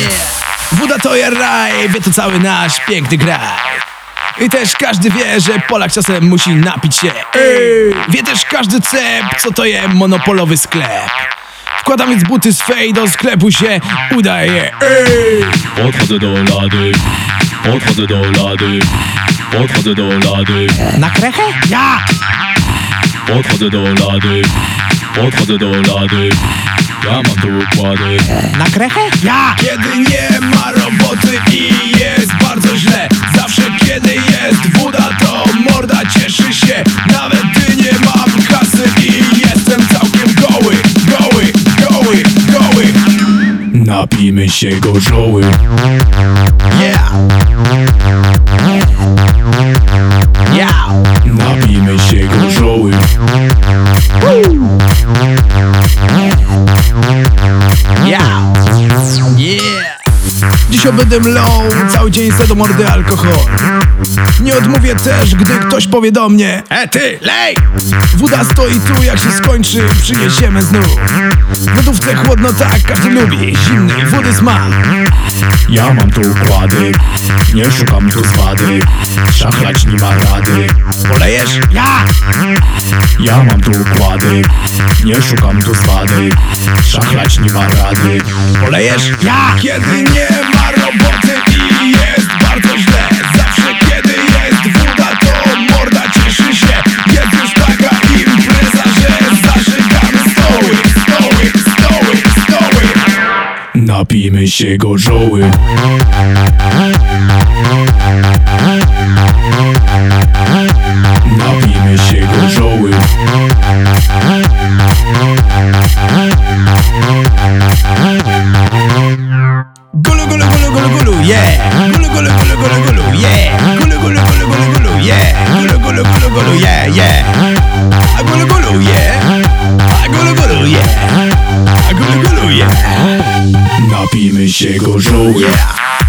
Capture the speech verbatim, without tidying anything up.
Yeah! Woda to ja raj, wie to cały nasz piękny kraj. I też każdy wie, że Polak czasem musi napić się. Ej! Wie też każdy cep, co to jest monopolowy sklep. Wkładam więc buty swe i do sklepu się udaje. Ej! Podchodzę do lady, podchodzę do lady, podchodzę do lady, Na krechę? Ja! podchodzę do lady, podchodzę do lady. Ja mam tu układy. Na krechę? Ja! Kiedy nie ma roboty i jest bardzo źle, zawsze kiedy jest woda, to morda cieszy się. Nawet gdy nie mam kasy i jestem całkiem goły, goły, goły, goły. Napijmy się gorzoły. Yeah! Yeah! Napijmy się gorzoły. Yeah! Yeah! Dziś będę mlał cały dzień se do mordy alkohol. Nie odmówię też, gdy ktoś powie do mnie: E ty, lej! Woda stoi tu, jak się skończy, przyniesiemy znów. W lodówce chłodno tak, każdy lubi zimnej wody smak. Ja mam tu układy, nie szukam tu zwady. Szachlać nie ma rady. Polejesz? Ja! Ja mam tu układy, nie szukam tu zwady. Szachlać nie ma rady. Polejesz? Ja! Kiedy nie ma roboty i jest bardzo źle, zawsze kiedy jest woda, to morda cieszy się. Jest już taka impreza, że zażygamy stoły, stoły, stoły, stoły. Napijmy się gorzoły. Napijmy się gorzoły. Gulu, gulu, gulu, gulu, gulu, yeah. Gulu, gulu, gulu, gulu, gulu, yeah. Gulu, gulu, gulu, gulu, gulu, yeah. Gulu, gulu, gulu, gulu, yeah, yeah. A gulu, gulu, yeah. A gulu, gulu, yeah. A gulu, gulu, yeah. Napijmy się gorzoły. Yeah.